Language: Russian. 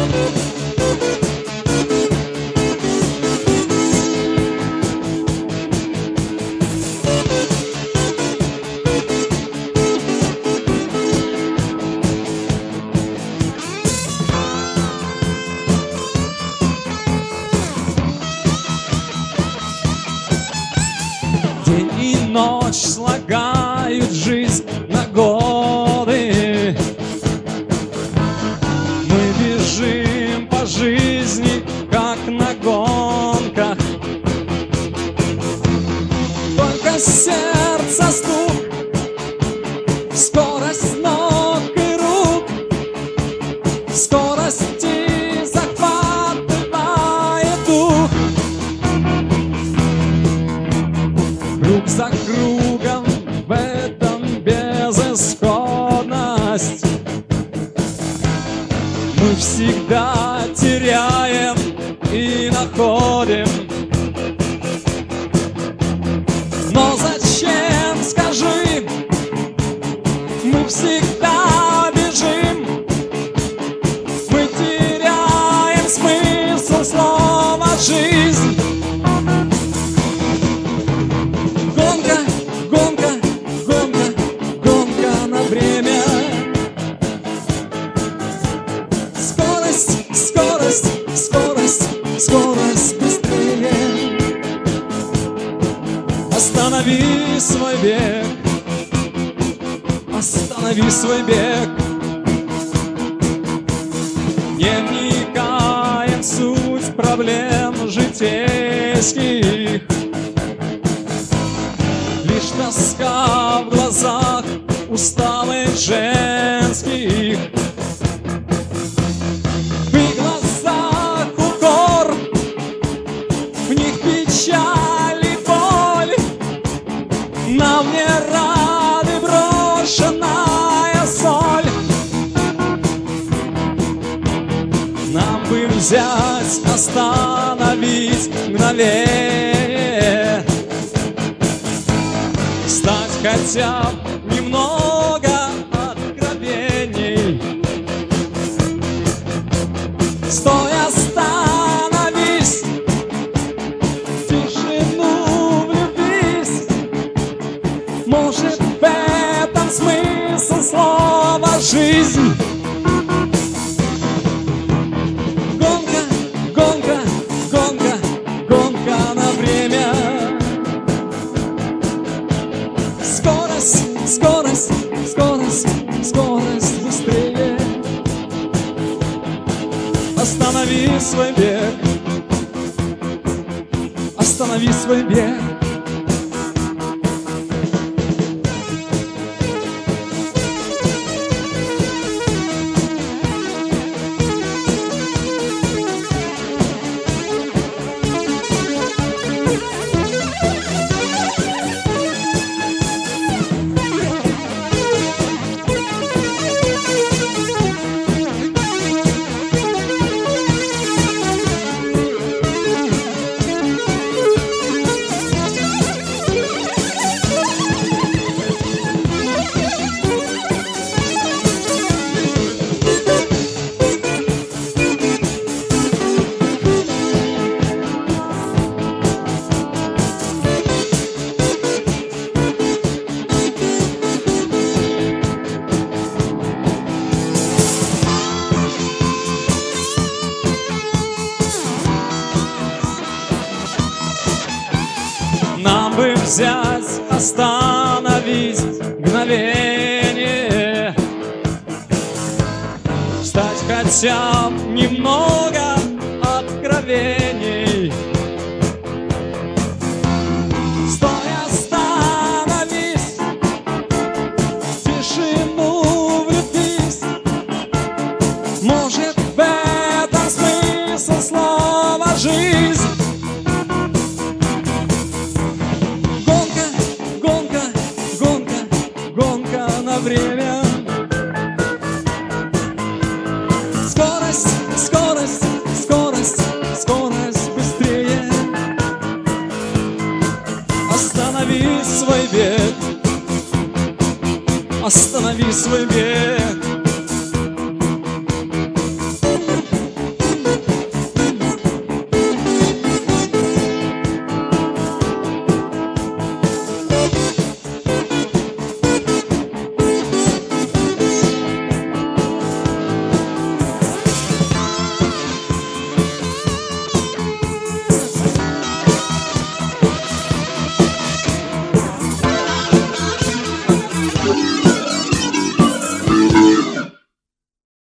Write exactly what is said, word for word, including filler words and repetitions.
День и ночь слагают жизнь на годы. Мы бежим по жизни, как на гонках. Только сердце стук, скорость ног и рук, скорости захватывает дух. Круг за кругом в этом безысходность. Мы всегда теряем и находим. Но зачем, скажи, мы всегда бежим? Мы теряем смысл слова «жизнь». Гонка, гонка, гонка, гонка на время. Скорость, скорость, скорость, скорость быстрее. Останови свой бег, останови свой бег. Не вникая в суть проблем житейских. Лишь тоска в глазах усталых женских. В их глазах укор, в них печаль и боль. Нам не рады брошенная соль. Нам бы взять, остановить мгновение. Стать хотя бы немного откровений. Стой, остановись, в тишину влюбись. Может, в этом смысл слова «жизнь». Гонка, гонка, гонка, гонка на время. Скорость, скорость, скорость, скорость быстрее. Останови свой бег, останови свой бег. Нам бы взять, остановить мгновение. Стать хотя бы немного откровений. Стой, остановись, в тишину влюбись. Может, в этом смысл слова «жизнь». Время. Скорость, скорость, скорость, скорость быстрее. Останови свой бег, останови свой бег.